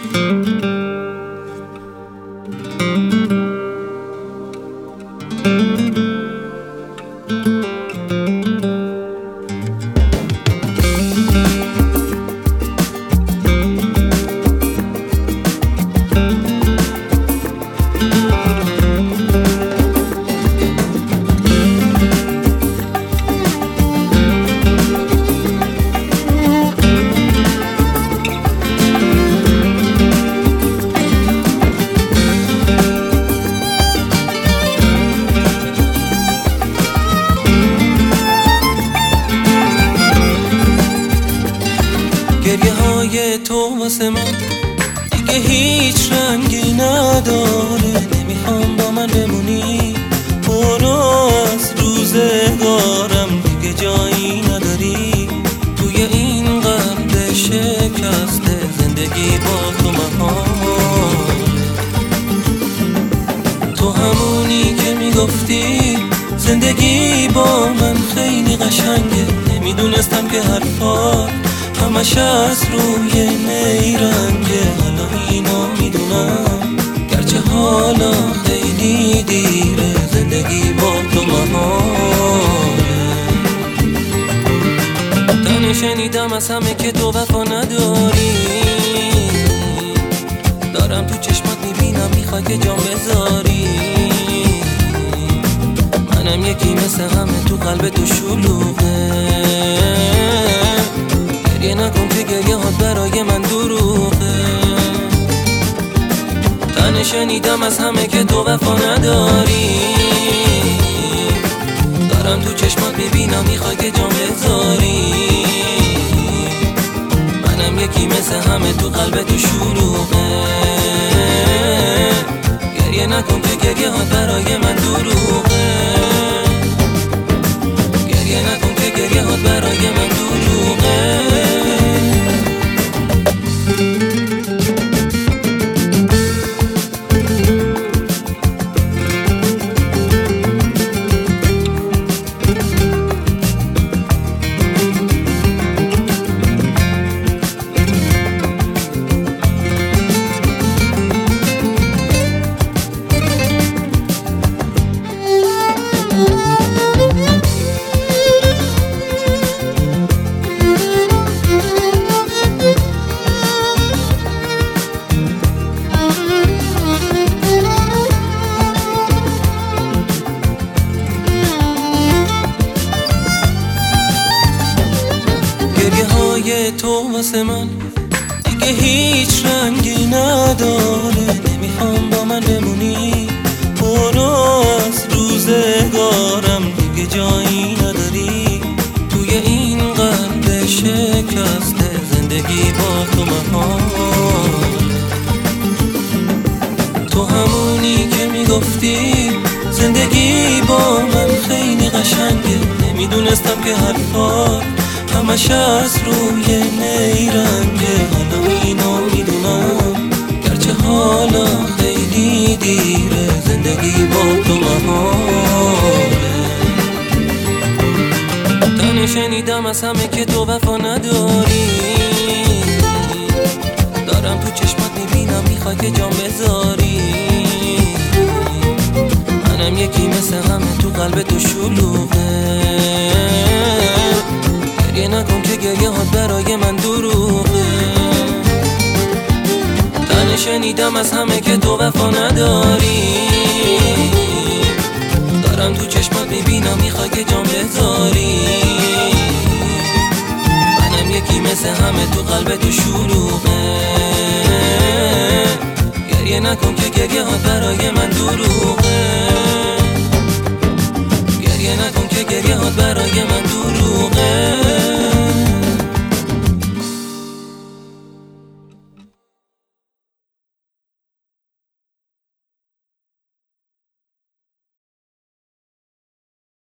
گریه های تو واسه من دیگه هیچ رنگی نداره. نمیخوام با من بمونی، برو از روزگارم، دیگه جایی نداری توی این قلب شکسته. زندگی با تو محال، تو همونی که میگفتی زندگی با من خیلی قشنگه. نمیدونستم که حرفات همش از روی نیرنگه. حالا اینو میدونم، گرچه حالا خیلی دیره، زندگی با تو محاله. تنه شنیدم از همه که تو وفا نداری، دارم تو چشمات میبینم میخوای که جام بذاری. منم یکی مثل همه تو قلب تو شلوغه. گریه نکن که گریه هات برای من دروغه. تنه شنیدم از همه که تو وفا نداری، دارم تو چشمات میبینم میخوای که جام بذاری. منم یکی مثل همه تو قلب تو شلوغه. گریه نکن که گریه هات برای من دروغه. گریه نکن که گریه هات برای من دروغه. گریه های تو واسه من دیگه هیچ رنگی نداره. نمیخوام با من بمونی، برو از روزگارم، دیگه جایی نداری توی این قلب شکسته. زندگی با تو محال، تو همونی که میگفتی زندگی با من خیلی قشنگه. نمیدونستم که حرفات همش از روی نیرنگه. حالا اینو میدونم، گرچه حالا خیلی دیره، زندگی با تو محاله. تنه شنیدم از همه که تو وفا نداری، دارم تو چشمات میبینم میخوای که جام بذاری. منم یکی مثل همه تو قلب تو شلوغه. گریه نکن که گریه هات برای من دروغه. تنه شنیدم از همه که تو وفا نداری، دارم تو چشمات میبینم میخوای که جام بذاری. منم یکی مثل همه تو قلب تو شلوغه. گریه نکن که گریه هات برای من دروغه. گریه نکن که گریه هات برای من دروغه.